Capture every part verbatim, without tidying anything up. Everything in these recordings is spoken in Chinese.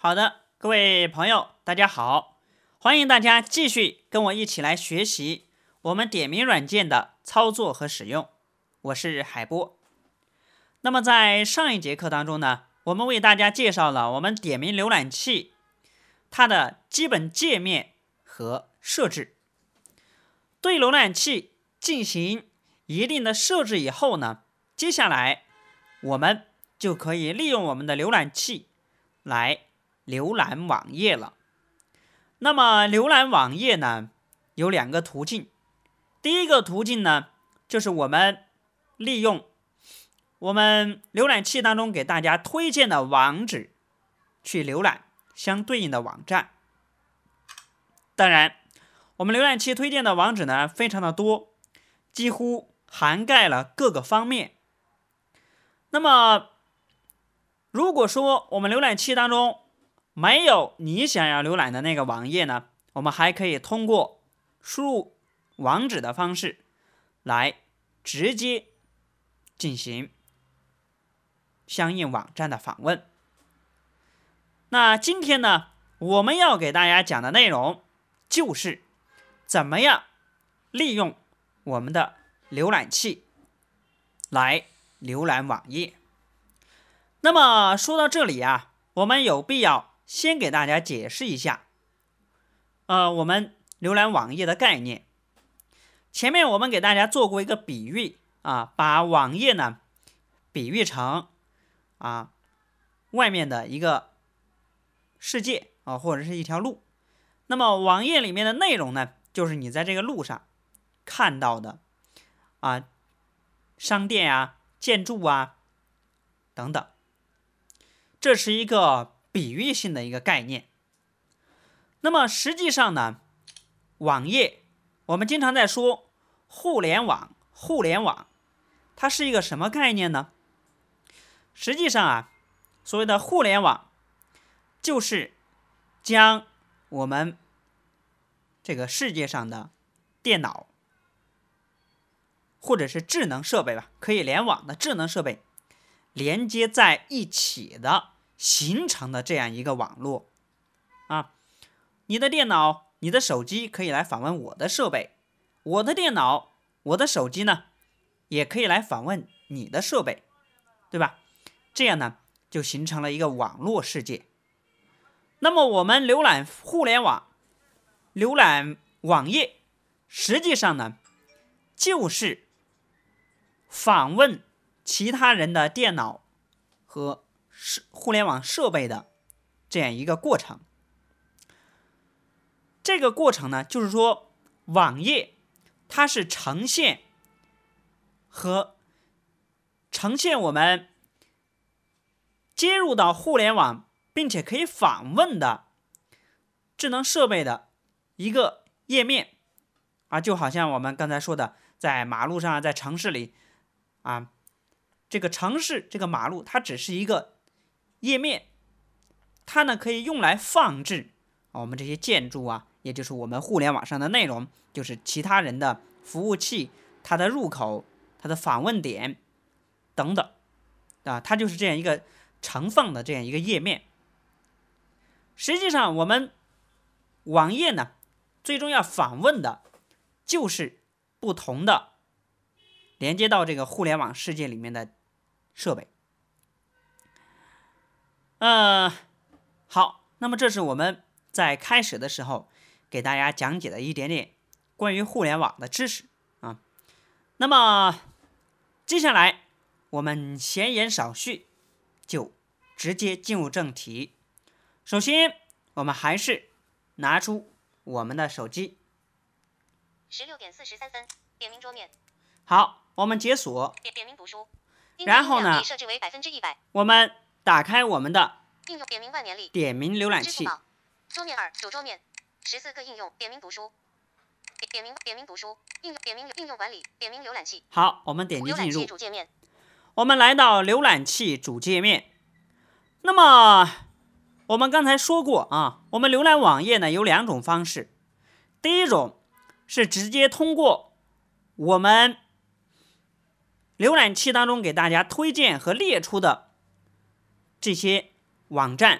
好的，各位朋友，大家好，欢迎大家继续跟我一起来学习我们点名软件的操作和使用。我是海波。那么在上一节课当中呢，我们为大家介绍了我们点名浏览器它的基本界面和设置。对浏览器进行一定的设置以后呢，接下来我们就可以利用我们的浏览器来浏览网页了。那么浏览网页呢，有两个途径。第一个途径呢，就是我们利用我们浏览器当中给大家推荐的网址去浏览相对应的网站。当然，我们浏览器推荐的网址呢非常的多，几乎涵盖了各个方面。那么如果说我们浏览器当中没有你想要浏览的那个网页呢，我们还可以通过输入网址的方式来直接进行相应网站的访问。那今天呢，我们要给大家讲的内容就是怎么样利用我们的浏览器来浏览网页。那么说到这里啊，我们有必要先给大家解释一下呃，我们浏览网页的概念。前面我们给大家做过一个比喻啊，把网页呢比喻成啊外面的一个世界啊，或者是一条路。那么网页里面的内容呢，就是你在这个路上看到的啊商店啊、建筑啊等等。这是一个比喻性的一个概念。那么实际上呢，网页我们经常在说互联网，互联网它是一个什么概念呢？实际上啊，所谓的互联网就是将我们这个世界上的电脑或者是智能设备吧，可以联网的智能设备连接在一起的形成的这样一个网络啊。你的电脑、你的手机可以来访问我的设备，我的电脑、我的手机呢，也可以来访问你的设备，对吧？这样呢，就形成了一个网络世界。那么我们浏览互联网、浏览网页，实际上呢，就是访问其他人的电脑和互联网设备的这样一个过程。这个过程呢，就是说网页它是呈现和呈现我们接入到互联网并且可以访问的智能设备的一个页面啊，就好像我们刚才说的，在马路上，在城市里啊，这个城市这个马路它只是一个页面，它呢可以用来放置我们这些建筑啊，也就是我们互联网上的内容，就是其他人的服务器、它的入口、它的访问点等等啊，它就是这样一个盛放的这样一个页面。实际上我们网页呢，最终要访问的就是不同的连接到这个互联网世界里面的设备。呃，好，那么这是我们在开始的时候给大家讲解的一点点关于互联网的知识啊。那么接下来我们闲言少叙，就直接进入正题。首先，我们还是拿出我们的手机。 十六点四十三分，点名桌面。 好，我们解锁。 点点名读书。 然后呢， 设置为百分之一百。 我们打开我们的应用点名万年历。 点名浏览器。 桌面二，主桌面，十四个应用，点名读书。点名点名读书，应用点名应用管理，点名浏览器。 好，我们点击进入主界面。 我们来到浏览器主界面。那么我们刚才说过啊，我们浏览网页呢有两种方式。第一种是直接通过我们浏览器当中给大家推荐和列出的这些网站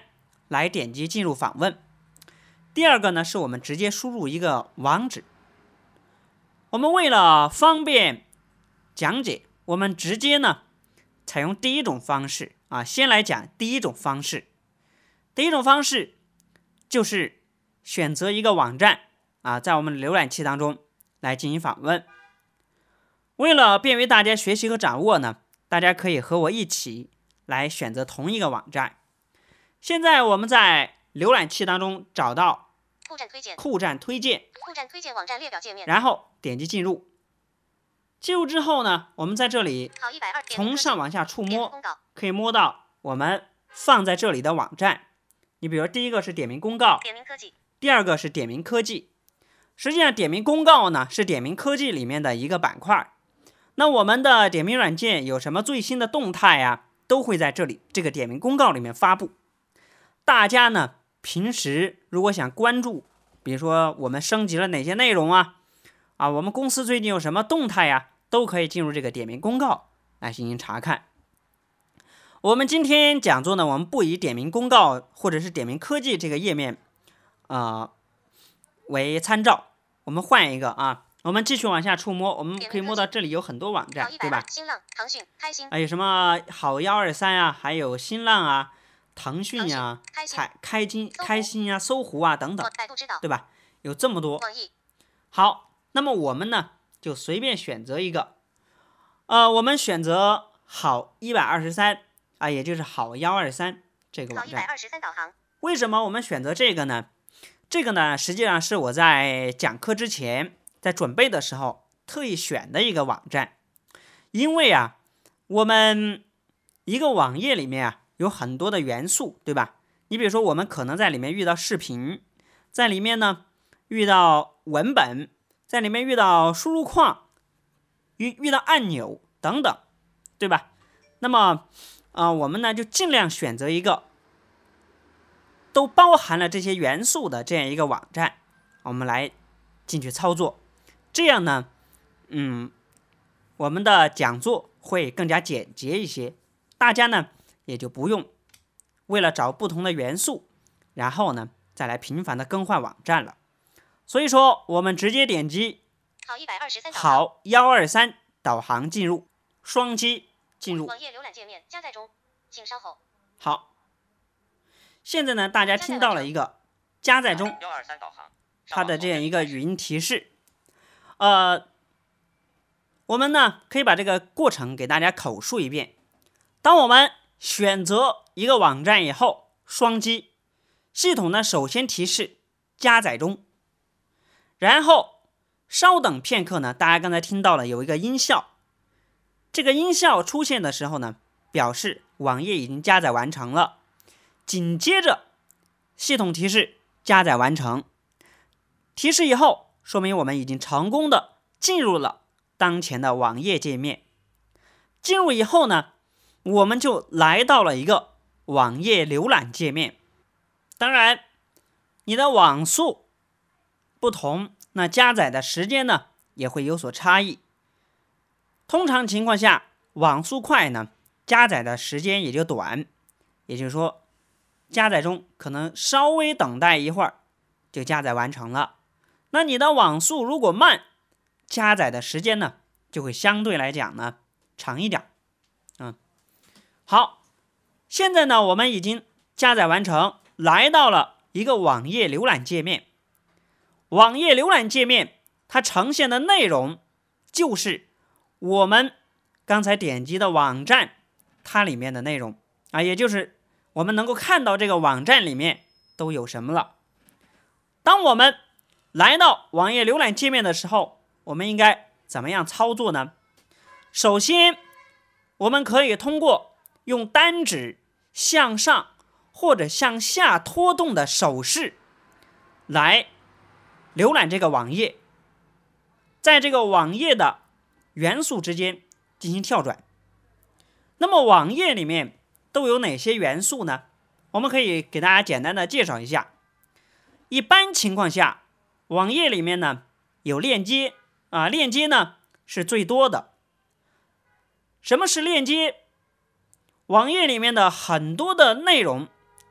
来点击进入访问。第二个呢，是我们直接输入一个网址。我们为了方便讲解，我们直接呢采用第一种方式啊，先来讲第一种方式。第一种方式就是选择一个网站啊，在我们的浏览器当中来进行访问。为了便于大家学习和掌握呢，大家可以和我一起来选择同一个网站。现在我们在浏览器当中找到酷站推荐， 酷站推荐， 酷站推荐网站列表界面， 然后点击进入。进入之后呢，我们在这里好一百二从上往下触摸， 公告， 可以摸到我们放在这里的网站。你比如第一个是点名公告， 点名科技， 第二个是点名科技。实际上点名公告呢是点名科技里面的一个板块。那我们的点名软件有什么最新的动态啊，都会在这里这个点名公告里面发布。大家呢平时如果想关注，比如说我们升级了哪些内容啊，啊我们公司最近有什么动态呀、啊，都可以进入这个点名公告来进行查看。我们今天讲座呢，我们不以点名公告或者是点名科技这个页面啊、呃、为参照，我们换一个啊，我们继续往下触摸，我们可以摸到这里有很多网站，对吧？ 新浪、腾讯、开心， 还有什么好一二三啊，还有新浪啊、腾讯呀、彩开金、开心呀、搜狐啊等等，对吧？有这么多。好，那么我们呢就随便选择一个，呃，我们选择好一百二十三啊，也就是好一二三这个网站。 导航。 为什么我们选择这个呢？这个呢，实际上是我在讲课之前，在准备的时候特意选的一个网站。因为啊，我们一个网页里面啊有很多的元素，对吧？你比如说，我们可能在里面遇到视频，在里面呢遇到文本，在里面遇到输入框，遇遇到按钮等等，对吧？那么啊、呃，我们呢就尽量选择一个都包含了这些元素的这样一个网站，我们来进去操作。这样呢，嗯，我们的讲座会更加简洁一些，大家呢也就不用为了找不同的元素，然后呢再来频繁的更换网站了。所以说，我们直接点击好一二三好一二三导航进入，双击进入网页浏览界面，加载中，请稍后。 好。现在呢，大家听到了一个加载中，它的这样一个语音提示。呃，我们呢可以把这个过程给大家口述一遍。当我们选择一个网站以后，双击，系统呢首先提示加载中，然后稍等片刻呢，大家刚才听到了有一个音效，这个音效出现的时候呢，表示网页已经加载完成了。紧接着系统提示加载完成，提示以后说明我们已经成功的进入了当前的网页界面。进入以后呢，我们就来到了一个网页浏览界面。当然你的网速不同，那加载的时间呢也会有所差异。通常情况下，网速快呢，加载的时间也就短，也就是说加载中可能稍微等待一会儿就加载完成了。那你的网速如果慢，加载的时间呢就会相对来讲呢长一点。嗯，好，现在呢我们已经加载完成，来到了一个网页浏览界面。网页浏览界面它呈现的内容就是我们刚才点击的网站它里面的内容啊，也就是我们能够看到这个网站里面都有什么了。当我们来到网页浏览界面的时候，我们应该怎么样操作呢？首先，我们可以通过用单指向上或者向下拖动的手势来浏览这个网页，在这个网页的元素之间进行跳转。那么网页里面都有哪些元素呢？我们可以给大家简单的介绍一下。一般情况下，网页里面呢有链接啊，链接呢是最多的。什么是链接？网页里面的很多的内容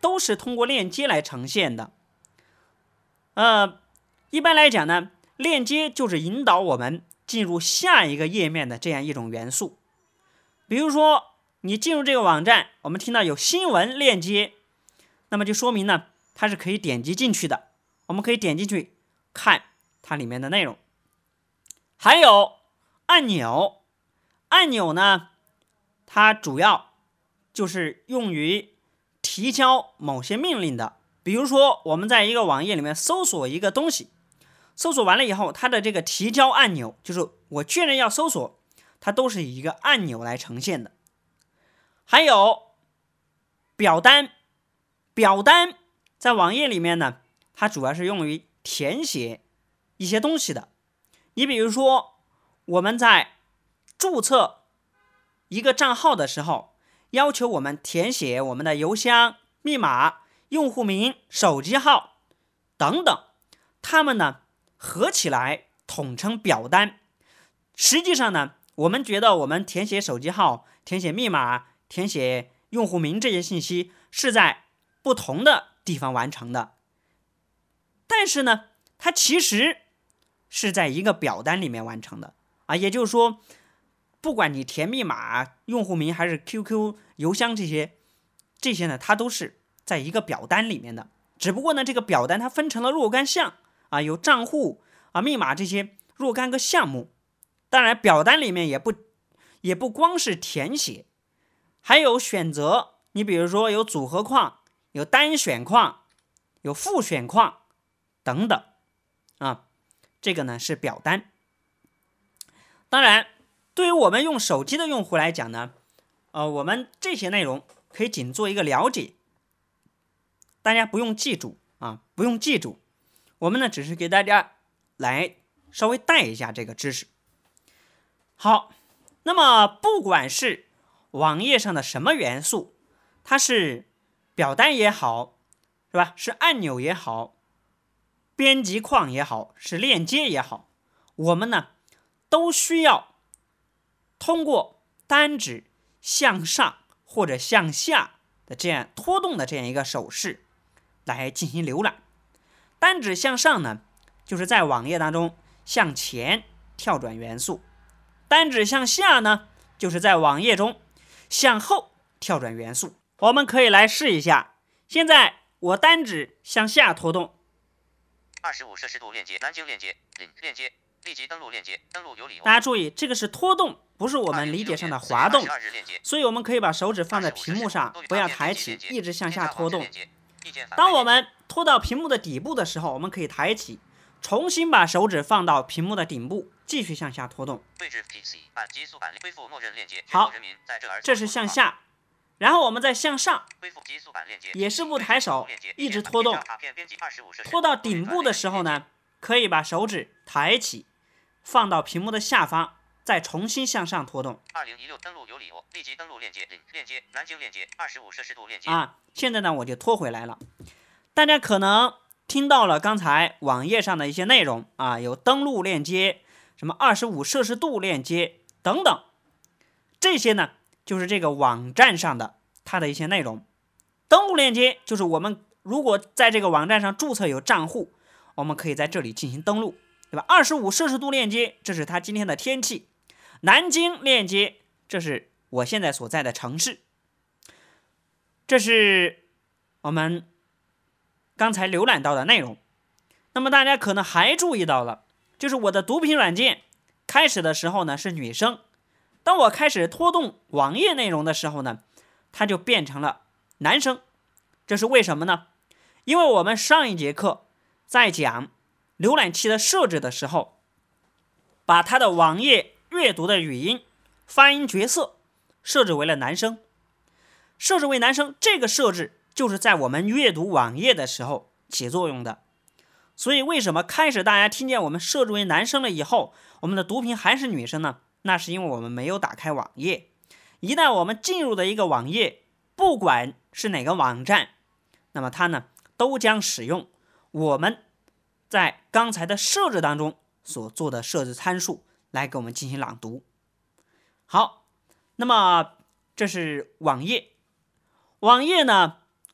都是通过链接来呈现的。呃，一般来讲呢，链接就是引导我们进入下一个页面的这样一种元素。比如说，你进入这个网站，我们听到有新闻链接，那么就说明呢，它是可以点击进去的。我们可以点进去看它里面的内容。还有按钮，按钮呢，它主要就是用于提交某些命令的。比如说，我们在一个网页里面搜索一个东西，搜索完了以后，它的这个提交按钮，就是我确认要搜索，它都是以一个按钮来呈现的。还有表单，表单在网页里面呢，它主要是用于填写一些东西的。你比如说，我们在注册一个账号的时候，要求我们填写我们的邮箱、密码、用户名、手机号等等，它们呢合起来统称表单。实际上呢，我们觉得我们填写手机号、填写密码、填写用户名这些信息是在不同的地方完成的，但是呢，它其实是在一个表单里面完成的啊。也就是说，不管你填密码、用户名还是 Q Q、邮箱这些，这些呢，它都是在一个表单里面的。只不过呢，这个表单它分成了若干项啊，有账户啊、密码这些若干个项目。当然，表单里面也不也不光是填写，还有选择。你比如说有组合框、有单选框、有复选框等等啊，这个呢是表单。当然，对于我们用手机的用户来讲呢，呃，我们这些内容可以仅做一个了解，大家不用记住啊，不用记住。我们呢只是给大家来稍微带一下这个知识。好，那么不管是网页上的什么元素，它是表单也好，是吧？是按钮也好，编辑框也好，是链接也好，我们呢都需要通过单指向上或者向下的这样拖动的这样一个手势来进行浏览。单指向上呢，就是在网页当中向前跳转元素；单指向下呢，就是在网页中向后跳转元素。我们可以来试一下。现在我单指向下拖动， 二十五摄氏度链接，南京链接，链接，立即登录链接，登录有理由。 大家注意，这个是拖动，不是我们理解上的滑动，所以我们可以把手指放在屏幕上，不要抬起，一直向下拖动。当我们拖到屏幕的底部的时候，我们可以抬起，重新把手指放到屏幕的顶部，继续向下拖动。 位置 P C 按极速版恢复默认链接。 好，这是向下。然后我们再向上，也是不抬手，一直拖动，拖到顶部的时候呢，可以把手指抬起，放到屏幕的下方，再重新向上拖动。 二零一六登录有理由，立即登录链接，链接南京链接，二十五摄氏度链接。 啊，现在呢我就拖回来了。大家可能听到了刚才网页上的一些内容啊，有登录链接，什么二十五摄氏度链接等等，这些呢就是这个网站上的它的一些内容。登录链接就是我们如果在这个网站上注册有账户，我们可以在这里进行登录，对吧？二十五摄氏度链接，这是它今天的天气。南京链接，这是我现在所在的城市。这是我们刚才浏览到的内容。那么大家可能还注意到了，就是我的读屏软件开始的时候呢是女生，当我开始拖动网页内容的时候呢，它就变成了男生。这是为什么呢？因为我们上一节课在讲浏览器的设置的时候，把它的网页阅读的语音发音角色设置为了男生。设置为男生，这个设置就是在我们阅读网页的时候起作用的。所以为什么开始大家听见我们设置为男生了以后，我们的读屏还是女生呢？那是因为我们没有打开网页。一旦我们进入的一个网页，不管是哪个网站，那么它呢都将使用我们在刚才的设置当中所做的设置参数来给我们进行朗读。好，那么这是网页。网页呢，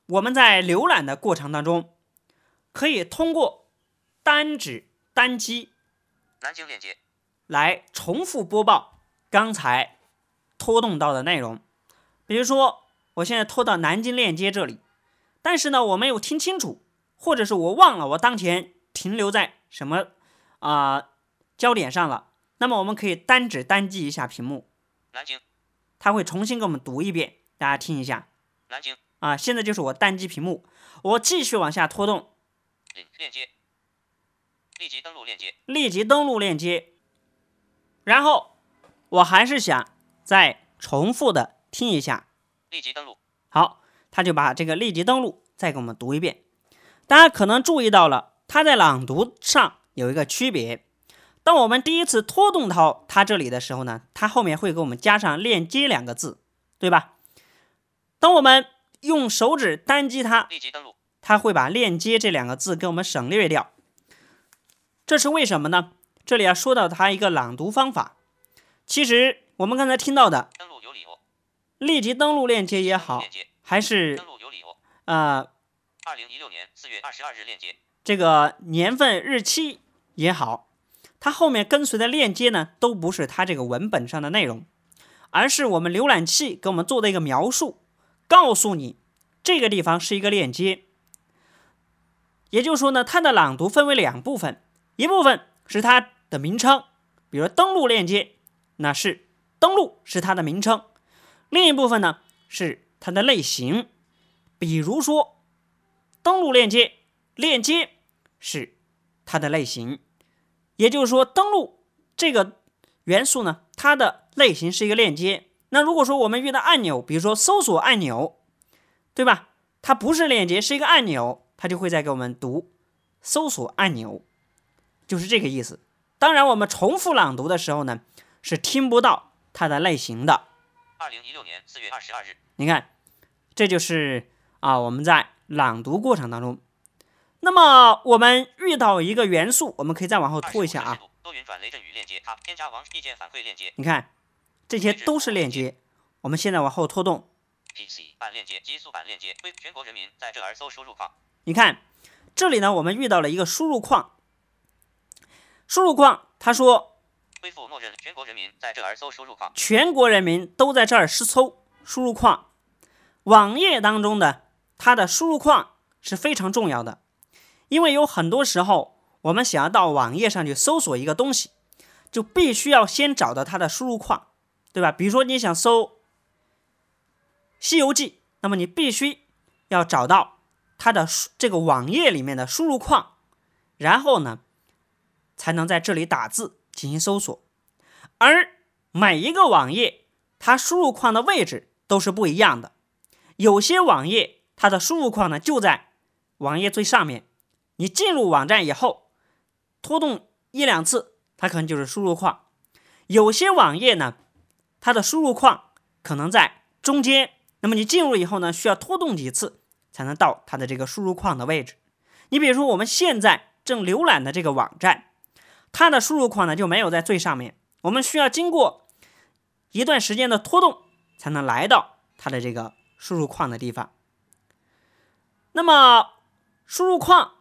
我们在浏览的过程当中，可以通过单指单击南京链接来重复播报刚才拖动到的内容。比如说我现在拖到南京链接这里，但是呢我没有听清楚，或者是我忘了我当前停留在什么啊、呃、焦点上了，那么我们可以单指单击一下屏幕， 南京， 它会重新给我们读一遍，大家听一下。 南京啊，现在就是我单击屏幕，我继续往下拖动， 链接，立即登录链接， 立即登录链接，然后我还是想再重复的听一下， 立即登录。 好，他就把这个立即登录再给我们读一遍。大家可能注意到了，它在朗读上有一个区别。当我们第一次拖动到它这里的时候呢，它后面会给我们加上链接两个字，对吧？当我们用手指单击它， 立即登录， 它会把链接这两个字给我们省略掉。这是为什么呢？这里要说到它一个朗读方法。其实我们刚才听到的登录有理由， 立即登录链接也好，还是登录有理由， 呃二零一六年四月二十二日链接， 这个年份日期也好，它后面跟随的链接呢，都不是它这个文本上的内容，而是我们浏览器给我们做的一个描述，告诉你这个地方是一个链接。也就是说呢，它的朗读分为两部分，一部分是它的名称，比如登录链接，那是登录是它的名称；另一部分呢是它的类型，比如说登录链接，链接是它的类型。也就是说，登录这个元素呢，它的类型是一个链接。那如果说我们遇到按钮，比如说搜索按钮，对吧？它不是链接，是一个按钮，它就会再给我们读搜索按钮，就是这个意思。当然，我们重复朗读的时候呢，是听不到它的类型的。 二零一六年四月二十二日， 你看，这就是啊我们在朗读过程当中。那么我们遇到一个元素，我们可以再往后拖一下啊。 多云转雷阵雨链接，它添加王意见反馈链接。 你看，这些都是链接。我们现在往后拖动。 P C 版链接、极速版链接，为全国人民在这儿搜输入框。 你看，这里呢，我们遇到了一个输入框。输入框，他说， 恢复默认全国人民在这儿搜输入框。 全国人民都在这儿搜输入框。网页当中的它的输入框是非常重要的。因为有很多时候，我们想要到网页上去搜索一个东西，就必须要先找到它的输入框，对吧？比如说你想搜《西游记》，那么你必须要找到它的这个网页里面的输入框，然后呢，才能在这里打字进行搜索。而每一个网页，它输入框的位置都是不一样的。有些网页它的输入框呢就在网页最上面。你进入网站以后，拖动一两次，它可能就是输入框。有些网页呢，它的输入框可能在中间，那么你进入以后呢，需要拖动几次才能到它的这个输入框的位置。你比如说我们现在正浏览的这个网站，它的输入框呢就没有在最上面，我们需要经过一段时间的拖动才能来到它的这个输入框的地方。那么输入框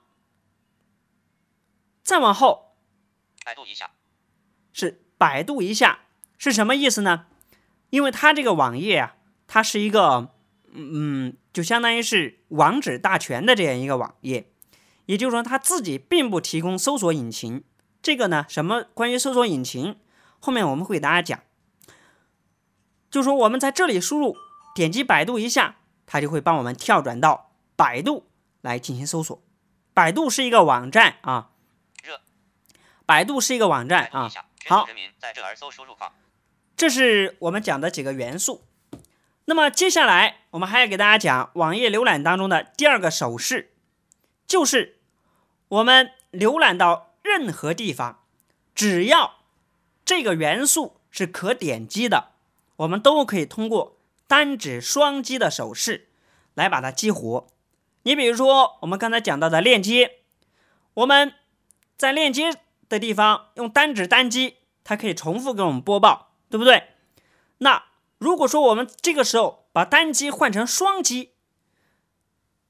再往后， 百度一下是百度一下是什么意思呢？因为它这个网页啊，它是一个嗯，就相当于是网址大全的这样一个网页，也就是说它自己并不提供搜索引擎。这个呢，什么关于搜索引擎，后面我们会给大家讲。就说我们在这里输入，点击百度一下，它就会帮我们跳转到百度来进行搜索。百度是一个网站啊。百度是一个网站啊，好，这是我们讲的几个元素。那么接下来我们还要给大家讲网页浏览当中的第二个手势，就是我们浏览到任何地方，只要这个元素是可点击的，我们都可以通过单指双击的手势来把它激活。你比如说我们刚才讲到的链接，我们在链接的地方用单指单击，它可以重复给我们播报，对不对？那如果说我们这个时候把单击换成双击，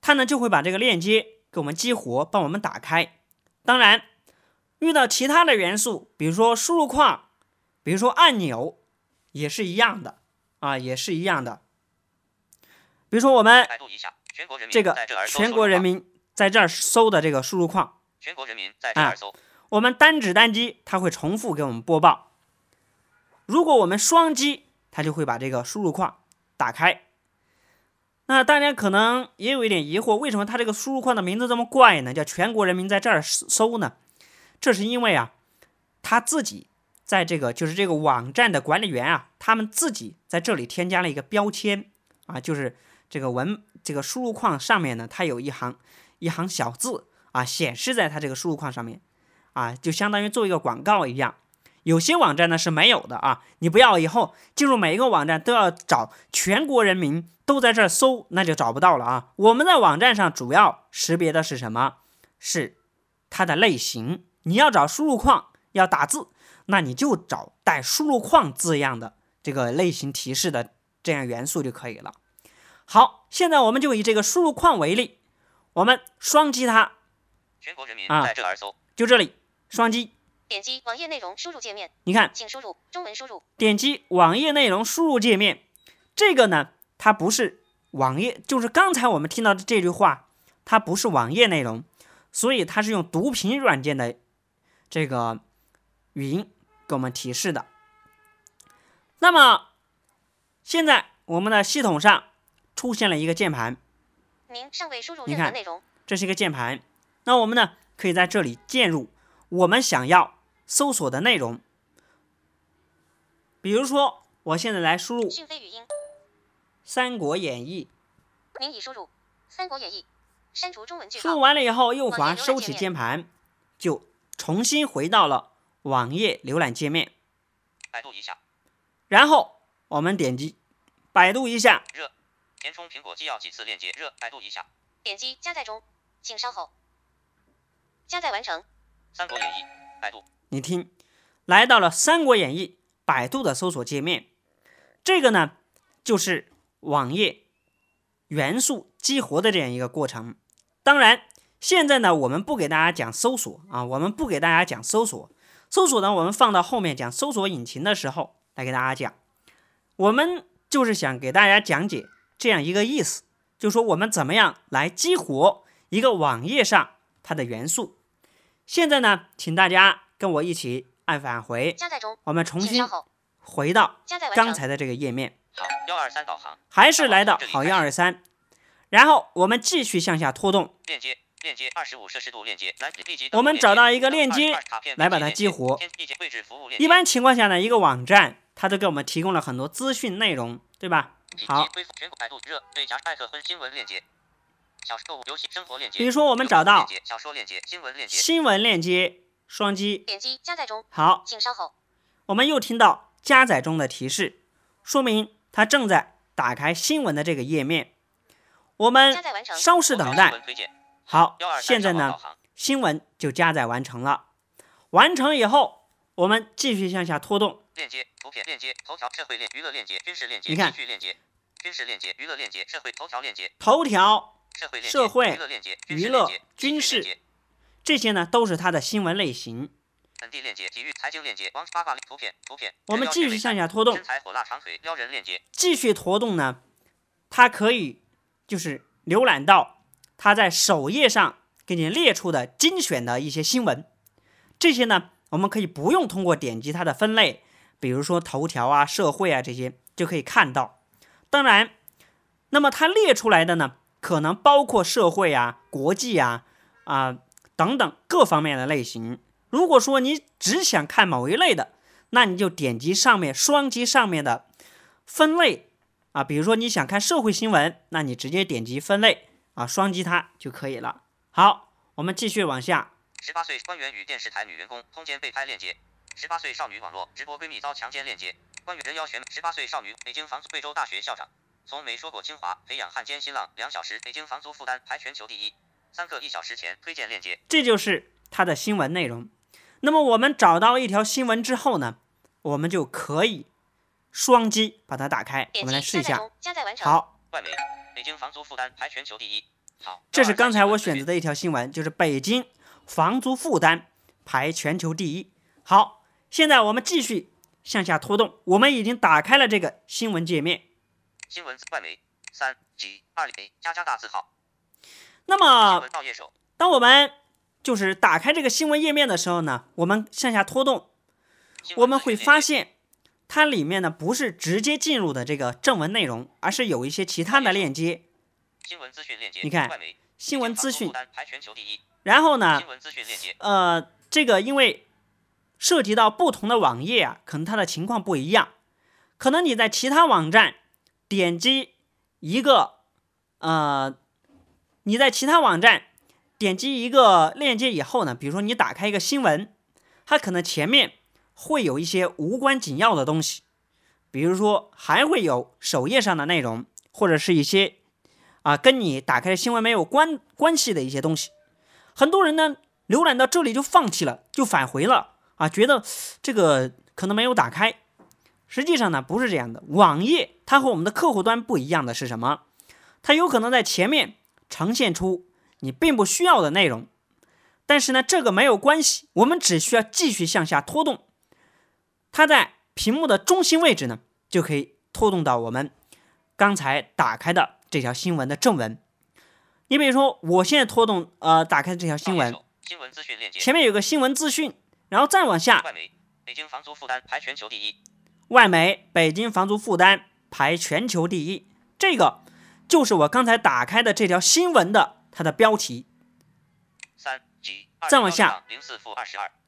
它呢就会把这个链接给我们激活，帮我们打开。当然，遇到其他的元素，比如说输入框，比如说按钮，也是一样的啊，也是一样的。比如说我们这个全国人民在这儿搜的这个输入框， 全国人民在这儿搜， 我们单指单击，它会重复给我们播报。如果我们双击，它就会把这个输入框打开。那大家可能也有一点疑惑，为什么它这个输入框的名字这么怪呢？叫全国人民在这儿搜呢？这是因为啊，他自己在这个就是这个网站的管理员啊，他们自己在这里添加了一个标签啊，就是这个文这个输入框上面呢，它有一行一行小字啊，显示在它这个输入框上面啊，就相当于做一个广告一样。有些网站呢是没有的啊，你不要以后进入每一个网站都要找全国人民都在这儿搜，那就找不到了啊。我们在网站上主要识别的是什么？是它的类型。你要找输入框，要打字，那你就找带输入框字样的这个类型提示的这样元素就可以了。好，现在我们就以这个输入框为例，我们双击它， 全国人民在这儿搜， 啊，就这里双击。 点击网页内容输入界面， 你看， 请输入中文输入。 点击网页内容输入界面，这个呢，它不是网页，就是刚才我们听到的这句话，它不是网页内容，所以它是用读屏软件的这个语音给我们提示的。那么现在我们的系统上出现了一个键盘， 您尚未输入任何内容， 这是一个键盘。那我们呢，可以在这里键入我们想要搜索的内容。比如说，我现在来输入讯飞语音，《 三国演义》， 您已输入《三国演义》，删除中文句号。 输入完了以后，右滑收起键盘，就重新回到了网页浏览界面。 百度一下， 然后我们点击百度一下， 热，填充苹果机要几次链接，热，百度一下，点击加载中，请稍后，加载完成。三国演义，百度。 你听，来到了《三国演义》百度的搜索界面。这个呢，就是网页元素激活的这样一个过程。当然，现在呢，我们不给大家讲搜索啊，我们不给大家讲搜索。搜索呢，我们放到后面讲搜索引擎的时候来给大家讲。我们就是想给大家讲解这样一个意思，就是说我们怎么样来激活一个网页上它的元素。现在呢，请大家跟我一起按返回， 加载中， 我们重新回到刚才的这个页面， 好，一二三导航， 还是来到好一二三，然后我们继续向下拖动， 链接，链接二十五摄氏度链接， 我们找到一个链接来把它激活。一般情况下呢，一个网站它都给我们提供了很多资讯内容，对吧？好，比如说我们找到新闻链接，双击， 点击加载中， 好， 请稍后。 我们又听到加载中的提示，说明它正在打开新闻的这个页面。我们稍事等待。好，现在呢，新闻就加载完成了。完成以后，我们继续向下拖动。 链接、图片链接、头条、社会链、娱乐链接、军事链接、 你看， 继续链接、军事链接、娱乐链接、社会、头条链接、 头条、 社会、 娱乐链接、娱乐、军事，这些呢都是它的新闻类型。 本地链接、体育、财经链接、王八卦图片、图片。 我们继续向下拖动。 身材火辣长腿撩人链接。 继续拖动呢，它可以就是浏览到它在首页上给你列出的精选的一些新闻。这些呢，我们可以不用通过点击它的分类，比如说头条啊、社会啊这些就可以看到。当然，那么它列出来的呢，可能包括社会啊、国际啊、啊、呃、等等各方面的类型。如果说你只想看某一类的，那你就点击上面双击上面的分类啊，比如说你想看社会新闻，那你直接点击分类啊，双击它就可以了。好，我们继续往下。 十八岁官员与电视台女员工通奸被拍链接。十八岁少女网络直播闺蜜遭强奸链接。官员人妖选十八岁少女，北京房租贵州大学校长，从没说过清华，培养汉奸新浪，两小时北京房租负担排全球第一，三个一小时前推荐链接。这就是它的新闻内容。那么我们找到一条新闻之后呢，我们就可以双击把它打开。我们来试一下。好，外媒，北京房租负担排全球第一， 这是刚才我选择的一条新闻，就是北京房租负担排全球第一。好，现在我们继续向下拖动，我们已经打开了这个新闻界面。 新闻外媒三 G 二 A 加加大字号。 那么新闻到页首， 当我们就是打开这个新闻页面的时候呢，我们向下拖动，我们会发现它里面呢不是直接进入的这个正文内容，而是有一些其他的链接。 新闻资讯链接， 你看外媒新闻资讯， 排全球第一。 然后呢新闻资讯链接， 呃，这个因为涉及到不同的网页啊，可能它的情况不一样。可能你在其他网站点击一个，呃，你在其他网站点击一个链接以后呢，比如说你打开一个新闻，它可能前面会有一些无关紧要的东西，比如说还会有首页上的内容，或者是一些啊跟你打开的新闻没有关关系的一些东西。很多人呢浏览到这里就放弃了，就返回了啊，觉得这个可能没有打开。实际上呢不是这样的，网页它和我们的客户端不一样的是什么？它有可能在前面呈现出你并不需要的内容，但是呢这个没有关系，我们只需要继续向下拖动，它在屏幕的中心位置呢就可以拖动到我们刚才打开的这条新闻的正文。你比如说我现在拖动呃打开这条新闻， 新闻资讯链接， 前面有个新闻资讯，然后再往下， 外媒北京房租负担排全球第一。 外媒北京房租负担排全球第一，这个就是我刚才打开的这条新闻的它的标题。 三 G 再往下零四负二十二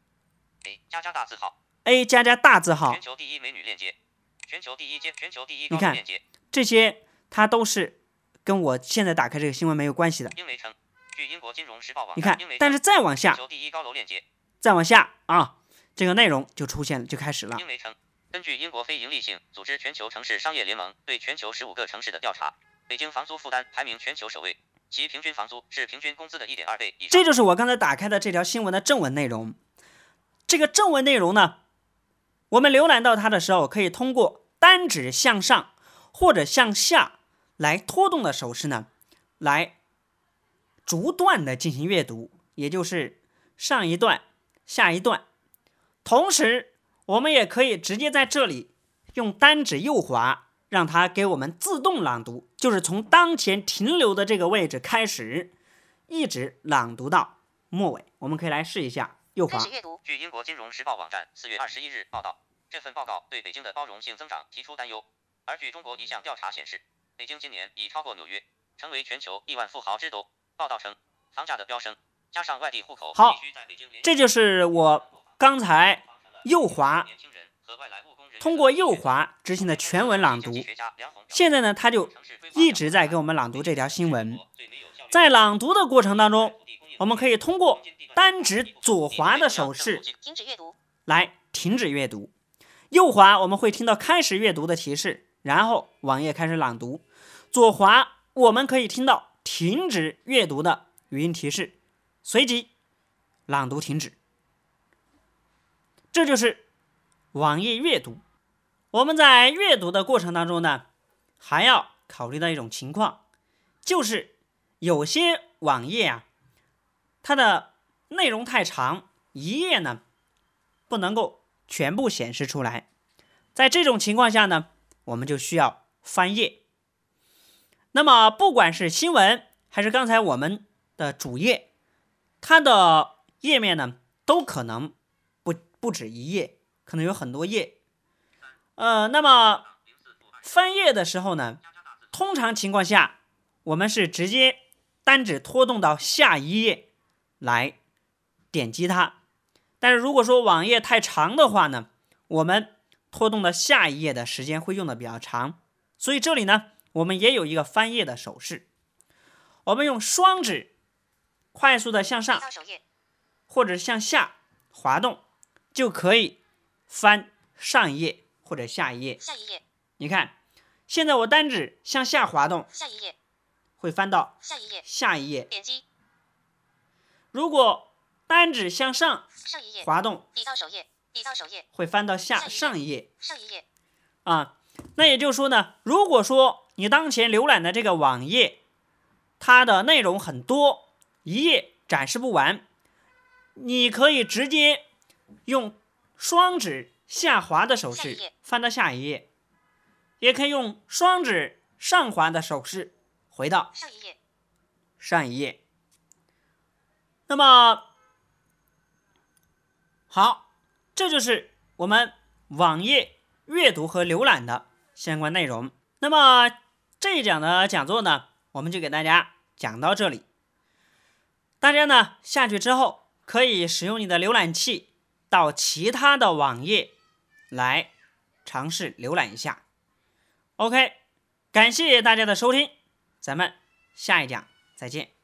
A 加加大字号 A 加加大字号， 全球第一美女链接，全球第一接全球第一你看高链接， 这些它都是跟我现在打开这个新闻没有关系的。 英媒称，据英国金融时报网你看英媒称， 但是再往下全球第一高楼链接， 再往下啊，这个内容就出现了，就开始了。 英媒称，根据英国非营利性组织全球城市商业联盟对全球十五个城市的调查，北京房租负担排名全球首位，其平均房租是平均工资的 一点二 倍以上。 这就是我刚才打开的这条新闻的正文内容。这个正文内容呢，我们浏览到它的时候，可以通过单指向上或者向下来拖动的手势呢，来逐段的进行阅读，也就是上一段下一段。同时我们也可以直接在这里用单指右滑，让它给我们自动朗读，就是从当前停留的这个位置开始，一直朗读到末尾。我们可以来试一下，右滑。 据英国金融时报网站四月二十一日报道，这份报告对北京的包容性增长提出担忧。而据中国一项调查显示，北京今年已超过纽约，成为全球亿万富豪之都。报道称，房价的飙升加上外地户口， 好，这就是我刚才右滑通过右滑执行的全文朗读。现在呢，它就一直在给我们朗读这条新闻。在朗读的过程当中，我们可以通过单指左滑的手势来停止阅读。右滑我们会听到开始阅读的提示，然后网页开始朗读。左滑我们可以听到停止阅读的语音提示，随即朗读停止。这就是网页阅读。我们在阅读的过程当中呢，还要考虑到一种情况，就是有些网页啊，它的内容太长，一页呢不能够全部显示出来。在这种情况下呢，我们就需要翻页。那么不管是新闻还是刚才我们的主页，它的页面呢都可能不不止一页，可能有很多页。呃，那么翻页的时候呢，通常情况下我们是直接单指拖动到下一页来点击它。但是如果说网页太长的话呢，我们拖动到下一页的时间会用的比较长，所以这里呢我们也有一个翻页的手势。我们用双指快速的向上或者向下滑动，就可以翻上一页或者下一页。 下一页， 你看，现在我单指向下滑动， 下一页会翻到下一页， 下一页。 点击。 如果单指向上上一页滑动， 底到首页，底到首页， 会翻到下下一页上一页。 上一页， 啊，那也就是说呢，如果说你当前浏览的这个网页， 它的内容很多，一页展示不完，你可以直接用双指下滑的手势翻到下一页，也可以用双指上滑的手势回到上一页。 上一页。那么好，这就是我们网页阅读和浏览的相关内容。那么这一讲的讲座呢，我们就给大家讲到这里。大家呢下去之后，可以使用你的浏览器到其他的网页来尝试浏览一下。OK， 感谢大家的收听，咱们下一讲再见。